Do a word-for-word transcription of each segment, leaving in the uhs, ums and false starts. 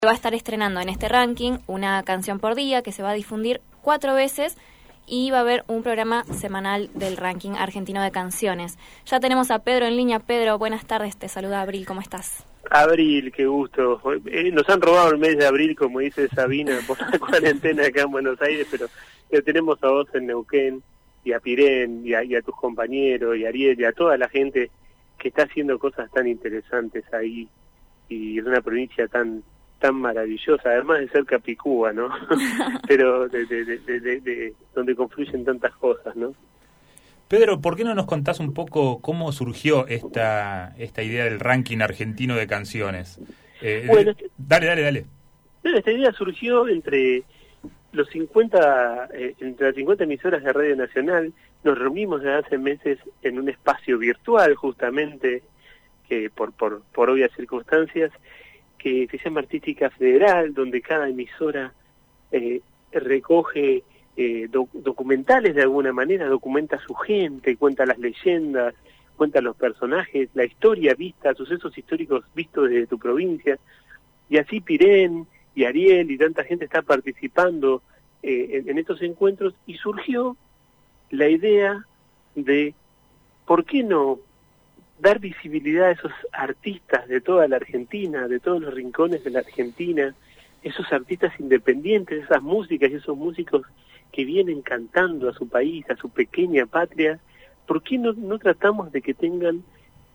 va a estar estrenando en este ranking una canción por día que se va a difundir cuatro veces y va a haber un programa semanal del ranking argentino de canciones. Ya tenemos a Pedro en línea. Pedro, buenas tardes, te saluda Abril, ¿cómo estás? Abril, qué gusto. Eh, nos han robado el mes de abril, como dice Sabina, por la cuarentena acá en Buenos Aires, pero ya tenemos a vos en Neuquén, y a Pirén, y a, y a tus compañeros, y a Ariel, y a toda la gente que está haciendo cosas tan interesantes ahí, y es una provincia tan tan maravillosa, además de ser Capicúa, ¿no? Pero de, de, de, de, de, de donde confluyen tantas cosas, ¿no? Pedro, ¿por qué no nos contás un poco cómo surgió esta esta idea del ranking argentino de canciones? Eh, bueno, de, dale, dale, dale. Esta idea surgió entre los cincuenta, eh, entre las cincuenta emisoras de Radio Nacional. Nos reunimos desde hace meses en un espacio virtual, justamente, que por por por obvias circunstancias, que se llama Artística Federal, donde cada emisora eh, recoge eh, doc documentales de alguna manera, documenta a su gente, cuenta las leyendas, cuenta los personajes, la historia vista, sucesos históricos vistos desde tu provincia, y así Pirén y Ariel y tanta gente está participando eh, en, en estos encuentros, y surgió la idea de ¿por qué no dar visibilidad a esos artistas de toda la Argentina, de todos los rincones de la Argentina, esos artistas independientes, esas músicas y esos músicos que vienen cantando a su país, a su pequeña patria? ¿Por qué no, no tratamos de que tengan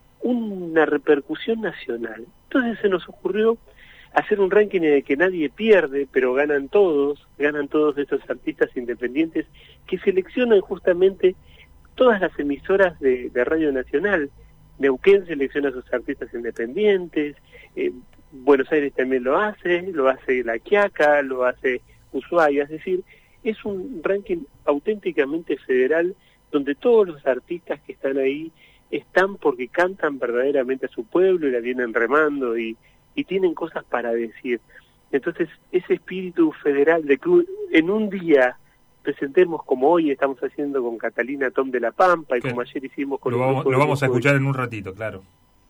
una repercusión nacional? Entonces se nos ocurrió hacer un ranking en el que nadie pierde, pero ganan todos, ganan todos estos artistas independientes que seleccionan justamente todas las emisoras de, de Radio Nacional. Neuquén selecciona a sus artistas independientes, eh, Buenos Aires también lo hace, lo hace La Quiaca, lo hace Ushuaia, es decir, es un ranking auténticamente federal donde todos los artistas que están ahí están porque cantan verdaderamente a su pueblo y la vienen remando y, y tienen cosas para decir. Entonces, ese espíritu federal de que en un día presentemos, como hoy estamos haciendo con Catalina Tom de la Pampa y claro, como ayer hicimos con... Lo vamos, lo vamos a escuchar en un ratito, claro.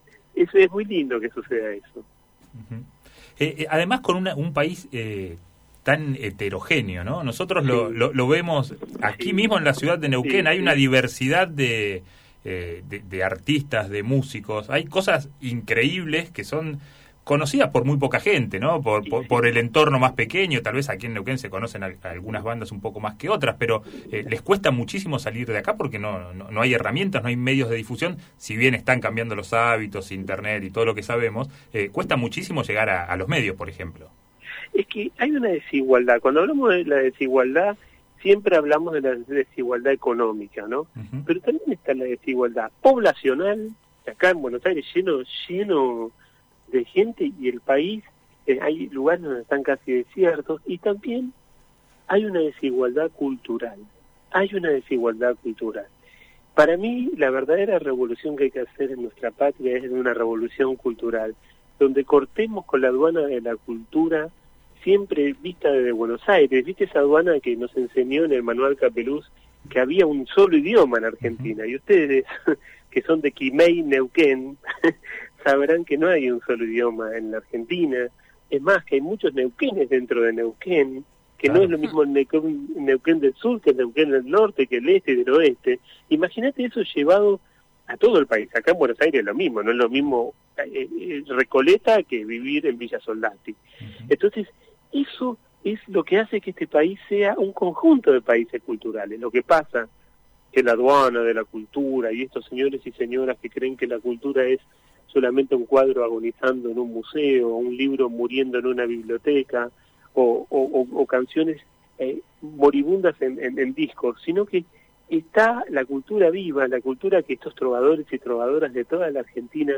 Eso es muy lindo que suceda eso. Uh-huh. eh, eh, además con una, un país eh, tan heterogéneo, ¿no? Nosotros sí. lo, lo, lo vemos aquí sí. mismo en la ciudad de Neuquén, sí, hay sí. una diversidad de, eh, de, de artistas, de músicos, hay cosas increíbles que son conocidas por muy poca gente, ¿no? Por, por, por el entorno más pequeño, tal vez aquí en Neuquén se conocen a, a algunas bandas un poco más que otras, pero eh, les cuesta muchísimo salir de acá porque no, no, no hay herramientas, no hay medios de difusión, si bien están cambiando los hábitos, internet y todo lo que sabemos, eh, cuesta muchísimo llegar a, a los medios, por ejemplo. Es que hay una desigualdad, cuando hablamos de la desigualdad, siempre hablamos de la desigualdad económica, ¿no? Uh-huh. Pero también está la desigualdad poblacional, acá en Buenos Aires lleno, lleno de gente, y el país, eh, hay lugares donde están casi desiertos, y también hay una desigualdad cultural, hay una desigualdad cultural. Para mí, la verdadera revolución que hay que hacer en nuestra patria es una revolución cultural, donde cortemos con la aduana de la cultura, siempre vista desde Buenos Aires. ¿Viste esa aduana que nos enseñó en el manual Capeluz, que había un solo idioma en Argentina? Y ustedes, que son de Quimei, Neuquén, sabrán que no hay un solo idioma en la Argentina. Es más, que hay muchos neuquenes dentro de Neuquén, que claro. no es lo mismo el Neuquén, Neuquén del sur que el Neuquén del norte, que el este y del oeste. Imagínate eso llevado a todo el país. Acá en Buenos Aires es lo mismo, no es lo mismo eh, eh, Recoleta que vivir en Villa Soldati. Uh-huh. Entonces, eso es lo que hace que este país sea un conjunto de países culturales. Lo que pasa que la aduana de la cultura y estos señores y señoras que creen que la cultura es solamente un cuadro agonizando en un museo, un libro muriendo en una biblioteca, o, o, o, o canciones eh, moribundas en, en, en discos, sino que está la cultura viva, la cultura que estos trovadores y trovadoras de toda la Argentina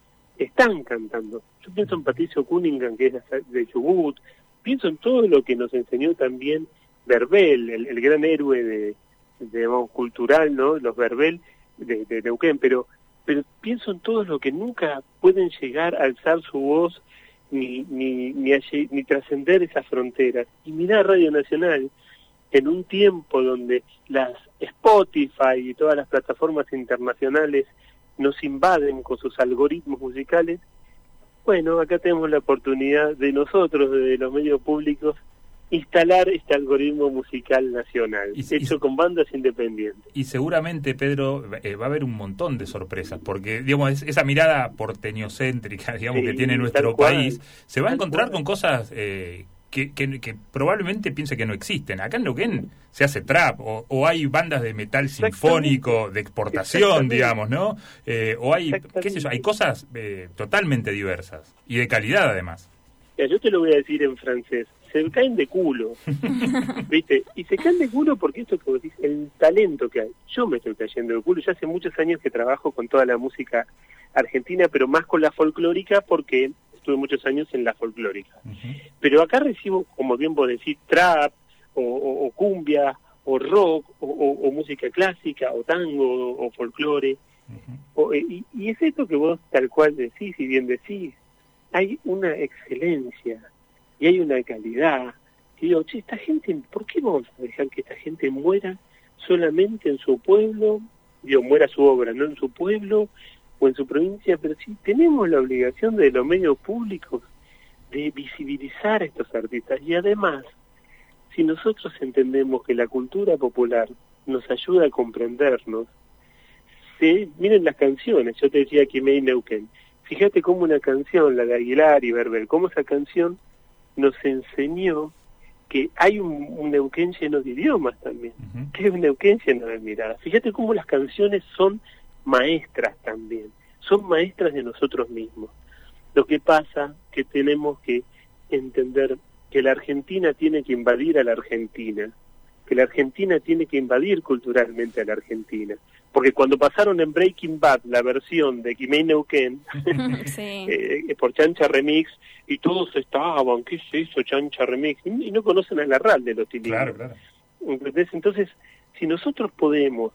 están cantando. Yo pienso en Patricio Cunningham, que es de Chubut, pienso en todo lo que nos enseñó también Verbel, el, el gran héroe de, de, digamos, cultural, ¿no? Los Verbel de, de Neuquén, pero pero pienso en todos los que nunca pueden llegar a alzar su voz ni ni ni, ni trascender esas fronteras. Y mirá Radio Nacional, en un tiempo donde las Spotify y todas las plataformas internacionales nos invaden con sus algoritmos musicales, bueno, acá tenemos la oportunidad de nosotros, de los medios públicos, instalar este algoritmo musical nacional, y, hecho y, con bandas independientes. Y seguramente, Pedro, eh, va a haber un montón de sorpresas, porque digamos es, esa mirada porteñocéntrica, digamos, sí, que tiene nuestro país, cual, se va a encontrar cual. con cosas eh, que, que, que probablemente piense que no existen. Acá en Neuquén se hace trap, o, o hay bandas de metal sinfónico de exportación, digamos, ¿no? Eh, o hay, qué sé yo, hay cosas eh, totalmente diversas, y de calidad además. Ya, yo te lo voy a decir en francés. Se caen de culo, ¿viste? Y se caen de culo porque esto que vos decís, el talento que hay. Yo me estoy cayendo de culo. Yo hace muchos años que trabajo con toda la música argentina, pero más con la folclórica porque estuve muchos años en la folclórica. Uh-huh. Pero acá recibo, como bien vos decís, trap, o, o, o cumbia, o rock, o, o, o música clásica, o tango, o, o folclore. Uh-huh. O, y, y es esto que vos tal cual decís y bien decís. Hay una excelencia. Y hay una calidad. Y digo, che, esta gente, ¿por qué vamos a dejar que esta gente muera solamente en su pueblo? Digo, muera su obra, no en su pueblo o en su provincia, pero sí tenemos la obligación de los medios públicos de visibilizar a estos artistas. Y además, si nosotros entendemos que la cultura popular nos ayuda a comprendernos, ¿sí? Miren las canciones, yo te decía que May Neuquén. Fíjate cómo una canción, la de Aguilar y Berber, cómo esa canción nos enseñó que hay un, un Neuquén lleno de idiomas también, uh-huh. que hay un Neuquén lleno de miradas. Fíjate cómo las canciones son maestras también, son maestras de nosotros mismos. Lo que pasa que tenemos que entender que la Argentina tiene que invadir a la Argentina, que la Argentina tiene que invadir culturalmente a la Argentina. Porque cuando pasaron en Breaking Bad la versión de Kimei Neuquén, sí. eh, por Chancha Remix, y todos estaban, ¿qué es eso, Chancha Remix? Y, y no conocen a Larral de los Tilín. Claro, claro. ¿Entendés? Entonces, si nosotros podemos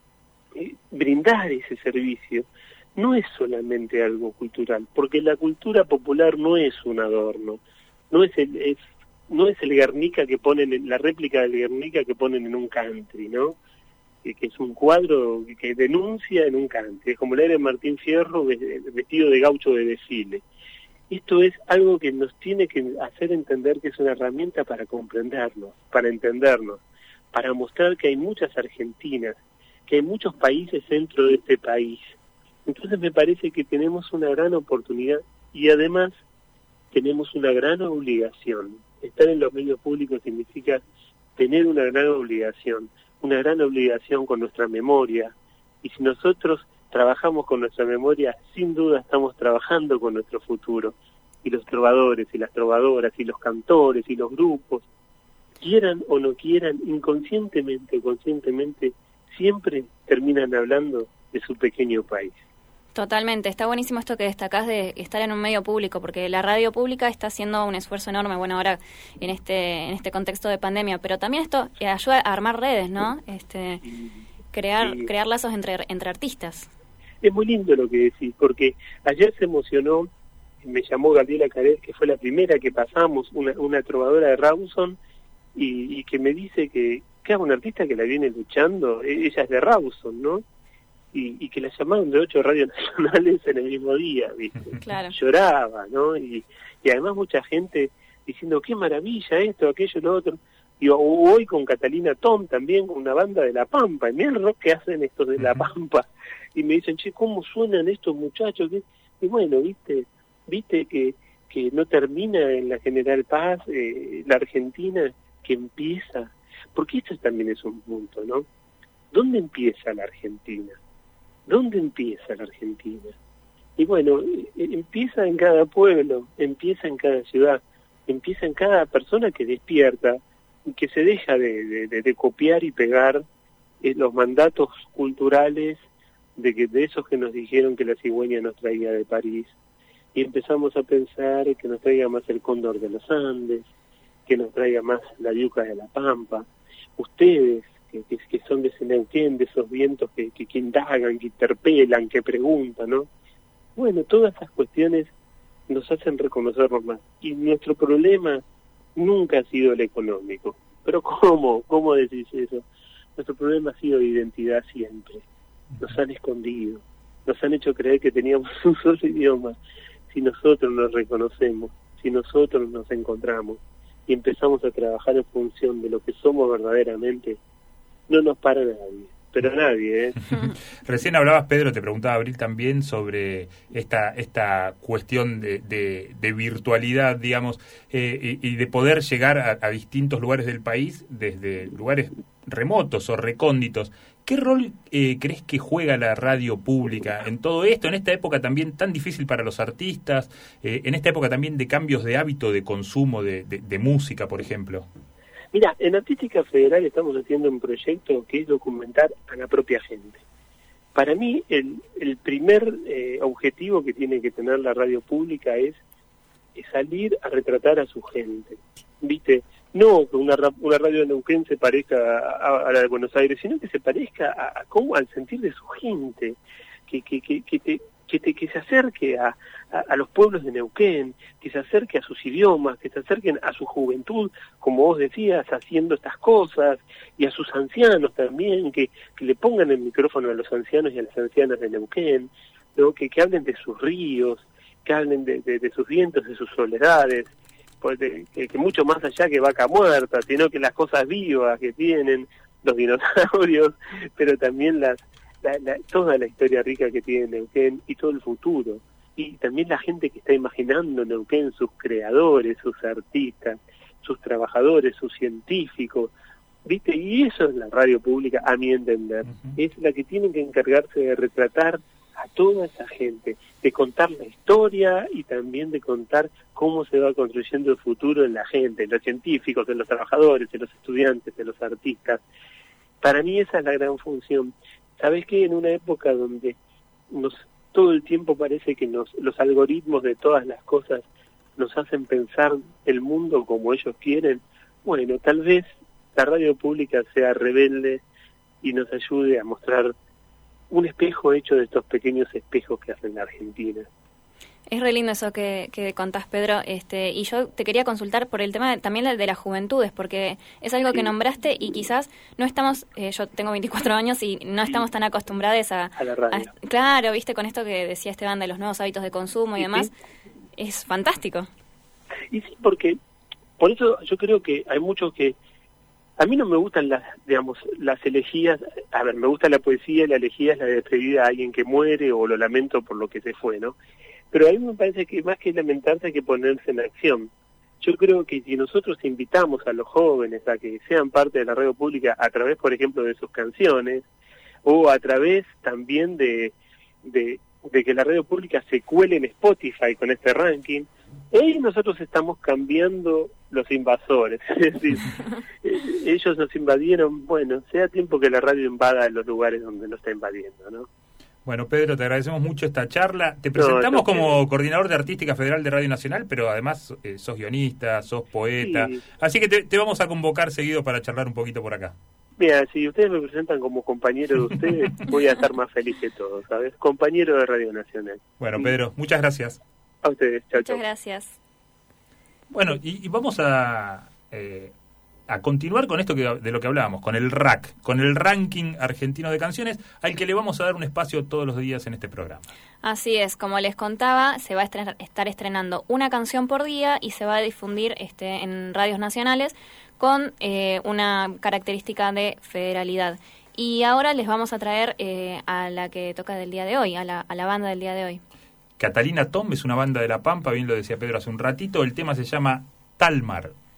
eh, brindar ese servicio, no es solamente algo cultural, porque la cultura popular no es un adorno, no es el, es, no es el Guernica que ponen, en, la réplica del Guernica que ponen en un country, ¿no? Que, que es un cuadro que denuncia en un country, es como leer en Martín Fierro vestido de gaucho de desfile. Esto es algo que nos tiene que hacer entender que es una herramienta para comprendernos, para entendernos, para mostrar que hay muchas Argentinas, que hay muchos países dentro de este país. Entonces me parece que tenemos una gran oportunidad y además tenemos una gran obligación. Estar en los medios públicos significa tener una gran obligación, una gran obligación con nuestra memoria. Y si nosotros trabajamos con nuestra memoria, sin duda estamos trabajando con nuestro futuro. Y los trovadores y las trovadoras y los cantores y los grupos, quieran o no quieran, inconscientemente o conscientemente, siempre terminan hablando de su pequeño país. Totalmente, está buenísimo esto que destacás de estar en un medio público, porque la radio pública está haciendo un esfuerzo enorme, bueno, ahora en este en este contexto de pandemia, pero también esto ayuda a armar redes, ¿no? Este, crear sí. crear lazos entre entre artistas. Es muy lindo lo que decís, porque ayer se emocionó, me llamó Gabriela Caret, que fue la primera que pasamos, una, una trovadora de Rawson, y, y que me dice que, que es una artista que la viene luchando, ella es de Rawson, ¿no? Y, y que la llamaron de ocho radios nacionales en el mismo día, ¿viste? Claro. Lloraba, ¿no? Y, y además mucha gente diciendo, qué maravilla esto, aquello, lo otro. Y hoy con Catalina Tom también, con una banda de La Pampa, y mirá el rock que hacen estos de La Pampa. Y me dicen, che, ¿cómo suenan estos muchachos? Y bueno, viste, viste que, que no termina en la General Paz, eh, la Argentina, que empieza. Porque esto también es un punto, ¿no? ¿Dónde empieza la Argentina? ¿Dónde empieza la Argentina? Y bueno, empieza en cada pueblo, empieza en cada ciudad, empieza en cada persona que despierta y que se deja de, de, de copiar y pegar eh, los mandatos culturales de, que, de esos que nos dijeron que la cigüeña nos traía de París. Y empezamos a pensar que nos traiga más el cóndor de los Andes, que nos traiga más la yuca de La Pampa. Ustedes, Que, que, que son de ese Neuquén, de esos vientos que, que, que indagan, que interpelan, que preguntan, ¿no? Bueno, todas esas cuestiones nos hacen reconocernos más. Y nuestro problema nunca ha sido el económico. Pero ¿cómo? ¿Cómo decís eso? Nuestro problema ha sido de identidad siempre. Nos han escondido, nos han hecho creer que teníamos un solo idioma. si nosotros nos reconocemos, si nosotros nos encontramos y empezamos a trabajar en función de lo que somos verdaderamente, no nos para nadie, pero nadie, ¿eh? Recién hablabas, Pedro, te preguntaba Abril también sobre esta esta cuestión de, de, de virtualidad, digamos, eh, y, y de poder llegar a, a distintos lugares del país desde lugares remotos o recónditos. ¿Qué rol eh, crees que juega la radio pública en todo esto, en esta época también tan difícil para los artistas, eh, en esta época también de cambios de hábito de consumo de, de, de música, por ejemplo? Mira, en Artística Federal estamos haciendo un proyecto que es documentar a la propia gente. Para mí, el, el primer eh, objetivo que tiene que tener la radio pública es, es salir a retratar a su gente. ¿Viste? No que una, una radio de Neuquén se parezca a, a la de Buenos Aires, sino que se parezca a, a cómo, al sentir de su gente, que, que, que, que, te, que, te, que se acerque a, a, a los pueblos de Neuquén, que se acerque a sus idiomas, que se acerquen a su juventud, como vos decías, haciendo estas cosas, y a sus ancianos también, que, que le pongan el micrófono a los ancianos y a las ancianas de Neuquén, ¿no? que, que hablen de sus ríos, que hablen de, de, de sus vientos, de sus soledades, pues de, que, que mucho más allá que Vaca Muerta, sino que las cosas vivas que tienen los dinosaurios, pero también las la, la, toda la historia rica que tiene Neuquén y todo el futuro. Y también la gente que está imaginando Neuquén, sus creadores, sus artistas, sus trabajadores, sus científicos, ¿viste? Y eso es la radio pública, a mi entender. Uh-huh. Es la que tiene que encargarse de retratar a toda esa gente, de contar la historia y también de contar cómo se va construyendo el futuro en la gente, en los científicos, en los trabajadores, en los estudiantes, en los artistas. Para mí esa es la gran función. ¿Sabés qué? En una época donde nos todo el tiempo parece que nos, los algoritmos de todas las cosas nos hacen pensar el mundo como ellos quieren, bueno, tal vez la radio pública sea rebelde y nos ayude a mostrar un espejo hecho de estos pequeños espejos que hacen la Argentina. Es re lindo eso que, que contás, Pedro, este, y yo te quería consultar por el tema de, también de las juventudes, porque es algo sí. que nombraste y quizás no estamos, eh, yo tengo veinticuatro años y no estamos tan acostumbrados a... A la radio. A, claro, viste, con esto que decía Esteban de los nuevos hábitos de consumo y, y demás, sí. es fantástico. Y sí, porque por eso yo creo que hay muchos que... A mí no me gustan las, digamos, las elegías, a ver, me gusta la poesía, la elegía es la despedida a alguien que muere o lo lamento por lo que se fue, ¿no? Pero a mí me parece que más que lamentarse hay que ponerse en acción. Yo creo que si nosotros invitamos a los jóvenes a que sean parte de la radio pública a través, por ejemplo, de sus canciones, o a través también de, de, de que la radio pública se cuele en Spotify con este ranking, ahí nosotros estamos cambiando los invasores. Es decir, ellos nos invadieron, bueno, sea tiempo que la radio invada los lugares donde no está invadiendo, ¿no? Bueno, Pedro, te agradecemos mucho esta charla. Te presentamos no, como que... coordinador de Artística Federal de Radio Nacional, pero además eh, sos guionista, sos poeta. Sí. Así que te, te vamos a convocar seguido para charlar un poquito por acá. Mira, si ustedes me presentan como compañero de ustedes, voy a estar más feliz que todos, ¿sabes? Compañero de Radio Nacional. Bueno, sí. Pedro, muchas gracias. A ustedes, chao, Muchas chao. gracias. Bueno, y, y vamos a... Eh, a continuar con esto que, de lo que hablábamos, con el R A C, con el Ranking Argentino de Canciones, al que le vamos a dar un espacio todos los días en este programa. Así es, como les contaba, se va a estrenar, estar estrenando una canción por día y se va a difundir este, en radios nacionales con eh, una característica de federalidad. Y ahora les vamos a traer eh, a la que toca del día de hoy, a la, a la banda del día de hoy. Catalina Tom es una banda de La Pampa, bien lo decía Pedro hace un ratito, el tema se llama Talmar.